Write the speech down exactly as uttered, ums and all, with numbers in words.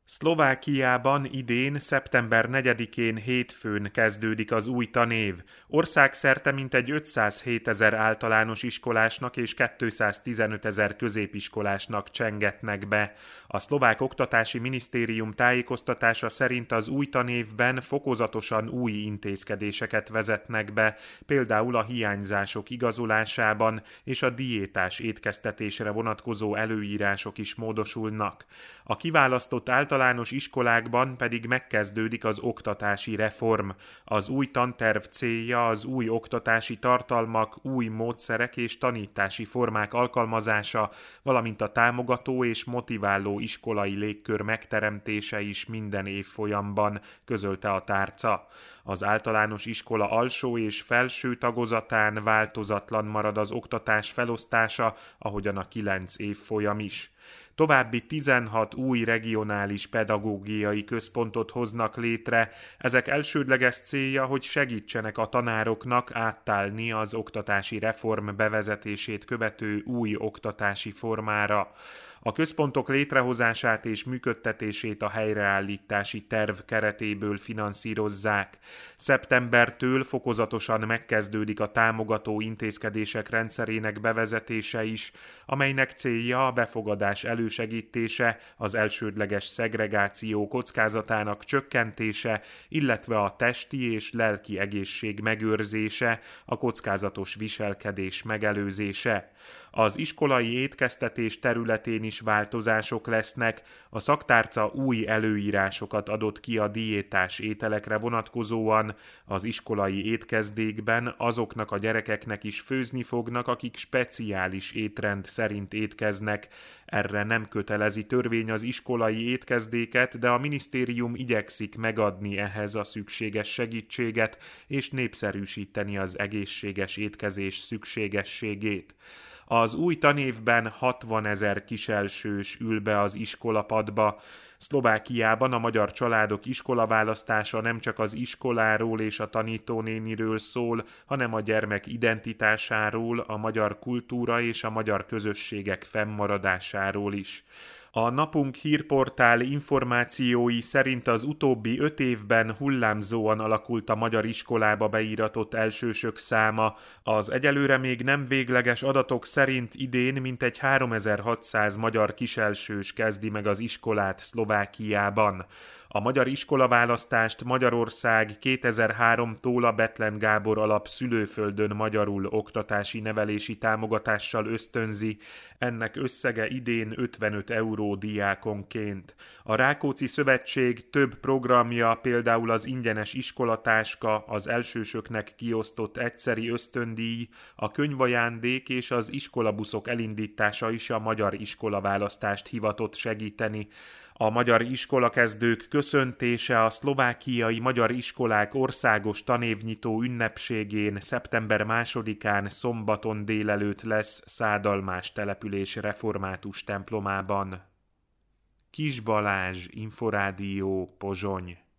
Szlovákiában idén, szeptember negyedikén hétfőn kezdődik az új tanév. Országszerte mintegy ötszázhétezer általános iskolásnak és kétszáztizenötezer középiskolásnak csengetnek be. A szlovák oktatási minisztérium tájékoztatása szerint az új tanévben fokozatosan új intézkedéseket vezetnek be, például a hiányzások igazolásában és a diétás étkeztetésre vonatkozó előírások is módosulnak. A kiválasztott általános iskolákban pedig megkezdődik az oktatási reform. Az új tanterv célja az új oktatási tartalmak, új módszerek és tanítási formák alkalmazása, valamint a támogató és motiváló iskolai légkör megteremtése is minden évfolyamban, közölte a tárca. Az általános iskola alsó és felső tagozatán változatlan marad az oktatás felosztása, ahogyan a kilenc évfolyam is. További tizenhat új regionális pedagógiai központot hoznak létre. Ezek elsődleges célja, hogy segítsenek a tanároknak átállni az oktatási reform bevezetését követő új oktatási formára. A központok létrehozását és működtetését a helyreállítási terv keretéből finanszírozzák. Szeptembertől fokozatosan megkezdődik a támogató intézkedések rendszerének bevezetése is, amelynek célja a befogadás elősegítése, az elsődleges szegregáció kockázatának csökkentése, illetve a testi és lelki egészség megőrzése, a kockázatos viselkedés megelőzése. Az iskolai étkeztetés területén is változások lesznek, a szaktárca új előírásokat adott ki a diétás ételekre vonatkozóan, az iskolai étkezdékben azoknak a gyerekeknek is főzni fognak, akik speciális étrend szerint étkeznek. Erre nem kötelezi törvény az iskolai étkezdéket, de a minisztérium igyekszik megadni ehhez a szükséges segítséget és népszerűsíteni az egészséges étkezés szükségességét. Az új tanévben hatvanezer kiselsős ül be az iskolapadba. Szlovákiában a magyar családok iskolaválasztása nem csak az iskoláról és a tanítónéniről szól, hanem a gyermek identitásáról, a magyar kultúra és a magyar közösségek fennmaradásáról is. A Napunk hírportál információi szerint az utóbbi öt évben hullámzóan alakult a magyar iskolába beíratott elsősök száma. Az egyelőre még nem végleges adatok szerint idén mintegy háromezer-hatszáz magyar kiselsős kezdi meg az iskolát Szlovákiában. A magyar iskolaválasztást Magyarország kétezer-háromtól a Bethlen Gábor Alap Szülőföldön magyarul oktatási nevelési támogatással ösztönzi, ennek összege idén ötvenöt euró diákonként. A Rákóczi Szövetség több programja, például az ingyenes iskolatáska, az elsősöknek kiosztott egyszeri ösztöndíj, a könyvajándék és az iskolabuszok elindítása is a magyar iskolaválasztást hivatott segíteni. A magyar iskolakezdők köszöntése a szlovákiai magyar iskolák országos tanévnyitó ünnepségén szeptember másodikán szombaton délelőtt lesz Szádalmás település református templomában. Kis Balázs, Inforádió, Pozsony.